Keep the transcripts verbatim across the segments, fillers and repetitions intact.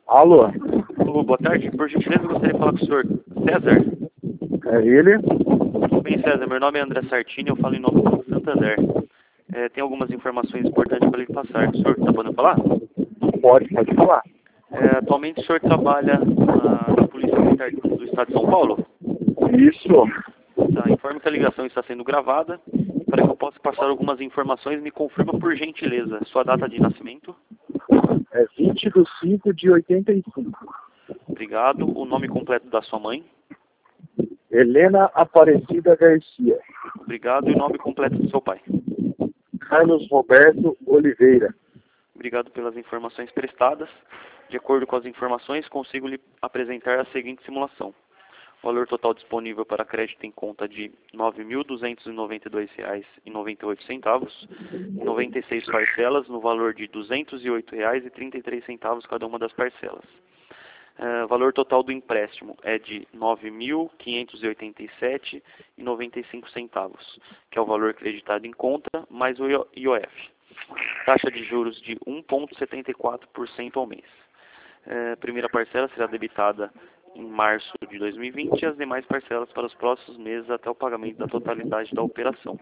Alô? Alô, boa tarde. Por gentileza, eu gostaria de falar com o senhor César. É ele? Tudo bem, César? Meu nome é André Sartini, eu falo em nome do Santander. É, tem algumas informações importantes para lhe passar. O senhor está podendo falar? Pode, pode falar. É, atualmente o senhor trabalha na, na Polícia Militar do Estado de São Paulo? Isso. Tá, informe que a ligação está sendo gravada. Para que eu possa passar algumas informações, me confirma por gentileza sua data de nascimento. É vinte de cinco de oitenta e cinco. Obrigado. O nome completo da sua mãe. Helena Aparecida Garcia. Obrigado. E o nome completo do seu pai. Carlos Roberto Oliveira. Obrigado pelas informações prestadas. De acordo com as informações, consigo lhe apresentar a seguinte simulação. O valor total disponível para crédito em conta de nove mil duzentos e noventa e dois reais e noventa e oito centavos, noventa e seis parcelas no valor de duzentos e oito reais e trinta e três centavos cada uma das parcelas. O uh, valor total do empréstimo é de nove mil quinhentos e oitenta e sete reais e noventa e cinco centavos, que é o valor creditado em conta, mais o I O F. Taxa de juros de um vírgula setenta e quatro por cento ao mês. A uh, primeira parcela será debitada em março de dois mil e vinte e as demais parcelas para os próximos meses até o pagamento da totalidade da operação.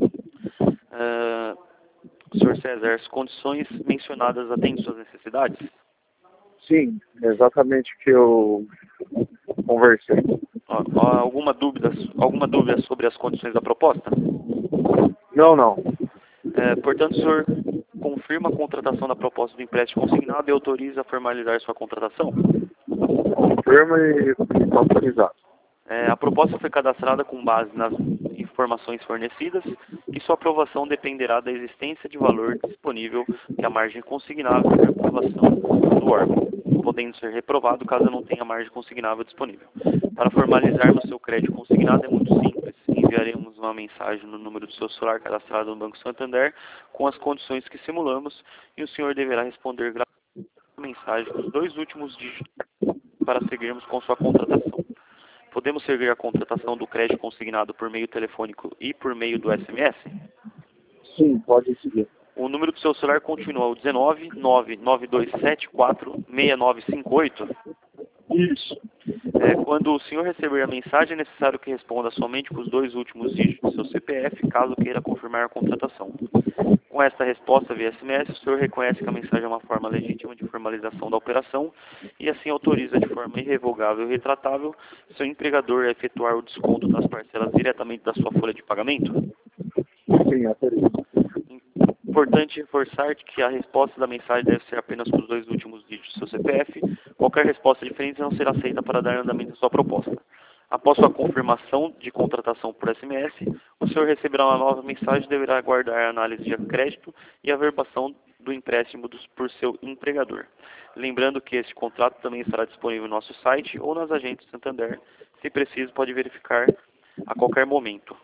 Uh, senhor César, as condições mencionadas atendem suas necessidades? Sim, exatamente o que eu conversei. Ó, ó, alguma dúvida, alguma dúvida sobre as condições da proposta? Não, não. É, portanto, o senhor confirma a contratação da proposta do empréstimo consignado e autoriza a formalizar sua contratação? Confirma e está autorizado. É, a proposta foi cadastrada com base nas informações fornecidas e sua aprovação dependerá da existência de valor disponível que a margem consignável de aprovação do órgão, podendo ser reprovado caso não tenha margem consignável disponível. Para formalizarmos seu crédito consignado é muito simples. Enviaremos uma mensagem no número do seu celular cadastrado no Banco Santander com as condições que simulamos e o senhor deverá responder gratuitamente a mensagem dos dois últimos dígitos para seguirmos com sua contratação. Podemos seguir a contratação do crédito consignado por meio telefônico e por meio do S M S? Sim, pode seguir. O número do seu celular continua o dezenove, nove nove dois sete quatro, seis nove cinco oito? Isso. É, quando o senhor receber a mensagem, é necessário que responda somente com os dois últimos dígitos do seu C P F, caso queira confirmar a contratação. Com esta resposta via S M S, o senhor reconhece que a mensagem é uma forma legítima de formalização da operação e assim autoriza de forma irrevogável e retratável seu empregador a efetuar o desconto das parcelas diretamente da sua folha de pagamento? Sim, autorizo. Importante reforçar que a resposta da mensagem deve ser apenas com os dois últimos dígitos do seu C P F. Qualquer resposta diferente não será aceita para dar andamento à sua proposta. Após sua confirmação de contratação por S M S, o senhor receberá uma nova mensagem e deverá aguardar a análise de crédito e a verbação do empréstimo dos, por seu empregador. Lembrando que este contrato também estará disponível no nosso site ou nas agências Santander. Se preciso, pode verificar a qualquer momento.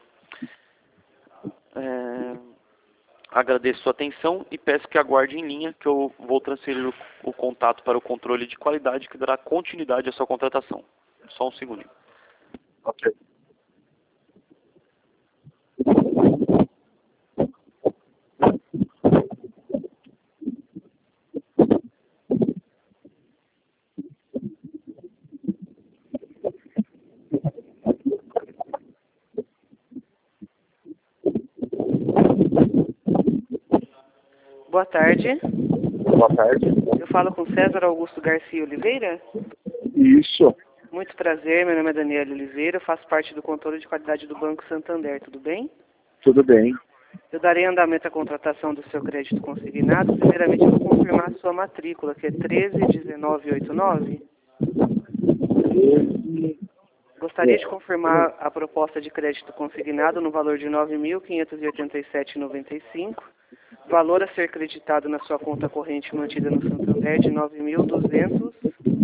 É... Agradeço sua atenção e peço que aguarde em linha que eu vou transferir o, o contato para o controle de qualidade que dará continuidade à sua contratação. Só um segundinho. Ok. Boa tarde. Boa tarde. Eu falo com César Augusto Garcia Oliveira. Isso. Muito prazer, meu nome é Daniela Oliveira, eu faço parte do controle de qualidade do Banco Santander, tudo bem? Tudo bem. Eu darei andamento à contratação do seu crédito consignado. Primeiramente, eu vou confirmar a sua matrícula, que é treze dezenove oitenta e nove. Gostaria de confirmar a proposta de crédito consignado no valor de nove mil quinhentos e oitenta e sete reais e noventa e cinco centavos. Valor a ser creditado na sua conta corrente mantida no Santander de nove mil duzentos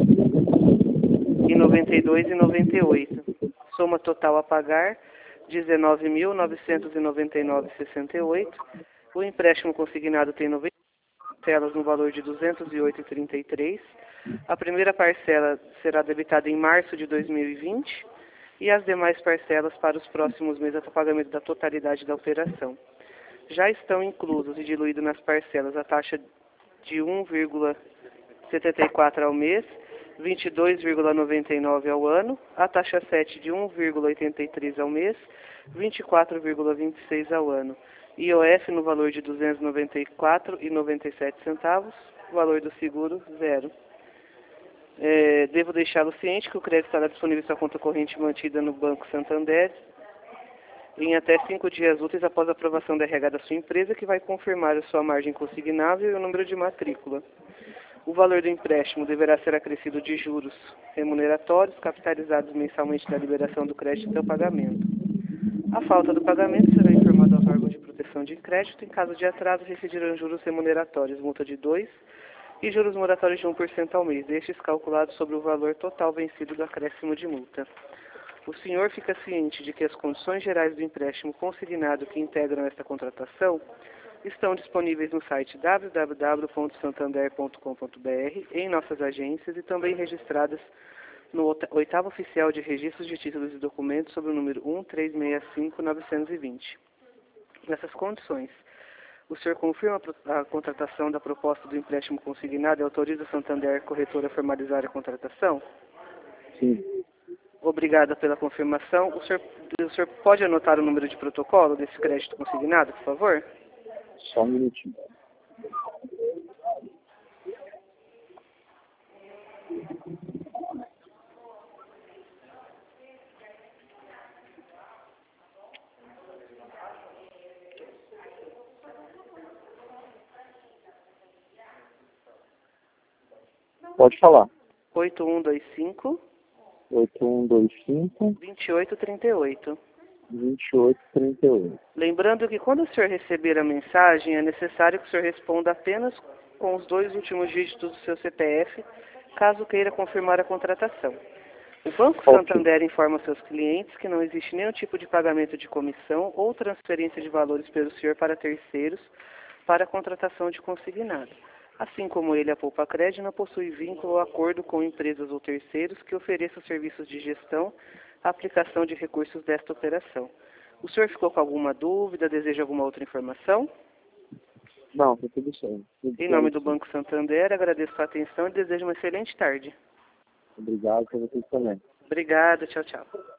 e noventa e dois reais e noventa e oito centavos. Soma total a pagar dezenove mil novecentos e noventa e nove reais e sessenta e oito centavos. O empréstimo consignado tem noventa parcelas no valor de duzentos e oito reais e trinta e três centavos. A primeira parcela será debitada em março de dois mil e vinte e as demais parcelas para os próximos meses até o pagamento da totalidade da operação. Já estão inclusos e diluídos nas parcelas a taxa de um vírgula setenta e quatro ao mês, vinte e dois vírgula noventa e nove ao ano, a taxa sete de um vírgula oitenta e três ao mês, vinte e quatro vírgula vinte e seis ao ano. I O F no valor de duzentos e noventa e quatro vírgula noventa e sete centavos, valor do seguro zero. É, devo deixá-lo ciente que o crédito estará disponível em sua conta corrente mantida no Banco Santander em até cinco dias úteis após a aprovação da R H da sua empresa, que vai confirmar a sua margem consignável e o número de matrícula. O valor do empréstimo deverá ser acrescido de juros remuneratórios capitalizados mensalmente da liberação do crédito até o pagamento. A falta do pagamento será informada aos órgãos de proteção de crédito. Em caso de atraso, residirão juros remuneratórios, multa de dois por cento e juros moratórios de um por cento ao mês, destes calculados sobre o valor total vencido do acréscimo de multa. O senhor fica ciente de que as condições gerais do empréstimo consignado que integram esta contratação estão disponíveis no site w w w ponto santander ponto com ponto b r, em nossas agências e também registradas no oitavo oficial de registros de títulos e documentos sob o número um três seis cinco nove dois zero. Nessas condições, o senhor confirma a contratação da proposta do empréstimo consignado e autoriza a Santander Corretora a formalizar a contratação? Sim. Obrigada pela confirmação. O senhor, o senhor pode anotar o número de protocolo desse crédito consignado, por favor? Só um minutinho. Pode falar. oito um dois cinco, oito um dois cinco, vinte e oito trinta e oito. vinte e oito trinta e oito. Lembrando que quando o senhor receber a mensagem, é necessário que o senhor responda apenas com os dois últimos dígitos do seu C P F, caso queira confirmar a contratação. O Banco Okay. Santander informa seus clientes que não existe nenhum tipo de pagamento de comissão ou transferência de valores pelo senhor para terceiros para a contratação de consignado. Assim como ele, a Poupa Cred não possui vínculo ou acordo com empresas ou terceiros que ofereçam serviços de gestão, aplicação de recursos desta operação. O senhor ficou com alguma dúvida? Deseja alguma outra informação? Não, está tudo certo. Tudo Em nome certo. do Banco Santander, agradeço a atenção e desejo uma excelente tarde. Obrigado para vocês também. Obrigada, tchau, tchau.